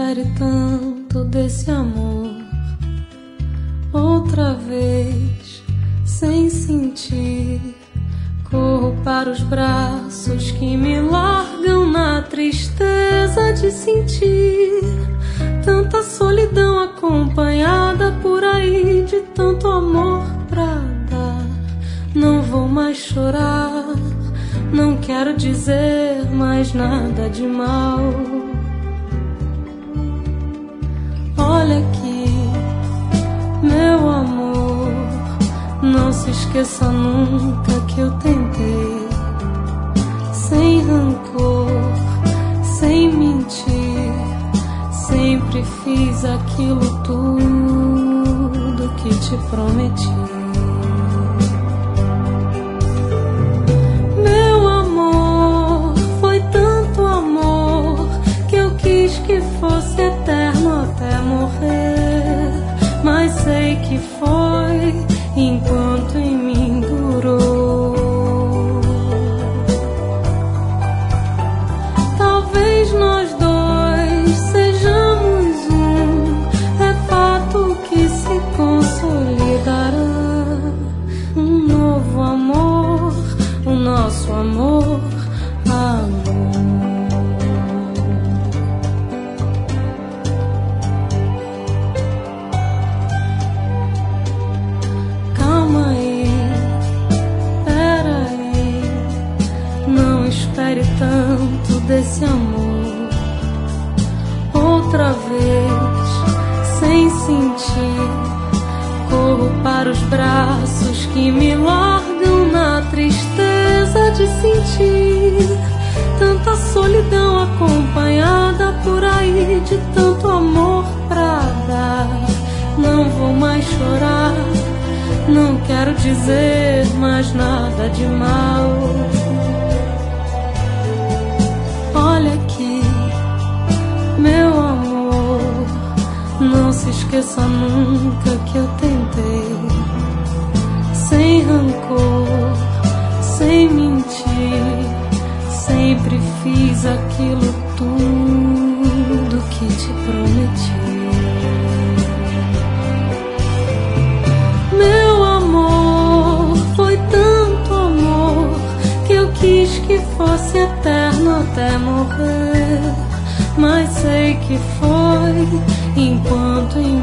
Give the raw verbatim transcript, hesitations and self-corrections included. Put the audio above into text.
espere tanto desse amor. Outra vez, sem sentir, corro para os braços que me largam na tristeza de sentir tanta solidão acompanhada por aí de tanto amor pra dar. Não vou mais chorar, não quero dizer mais nada de mal. Olha aqui, meu amor, não se esqueça nunca que eu tentei, sem rancor, sem mentir, sempre fiz aquilo tudo que te prometi. Meu amor, foi tanto amor que eu quis que fosse eterno até morrer, mas sei que foi enquanto em mim durou. Talvez nós dois sejamos um, é fato que se consolidará. Um novo amor, o nosso amor, amor. Espere tanto desse amor. Outra vez, sem sentir, corro para os braços que me largam na tristeza de sentir tanta solidão acompanhada por aí de tanto amor pra dar. Não vou mais chorar, não quero dizer mais nada de mal. Olha aqui, meu amor, não se esqueça nunca que eu tentei, sem rancor, sem mentir, sempre fiz aquilo tudo que te prometi. Meu amor, foi tanto amor que eu quis que fosse eterno até morrer, mas sei que foi enquanto em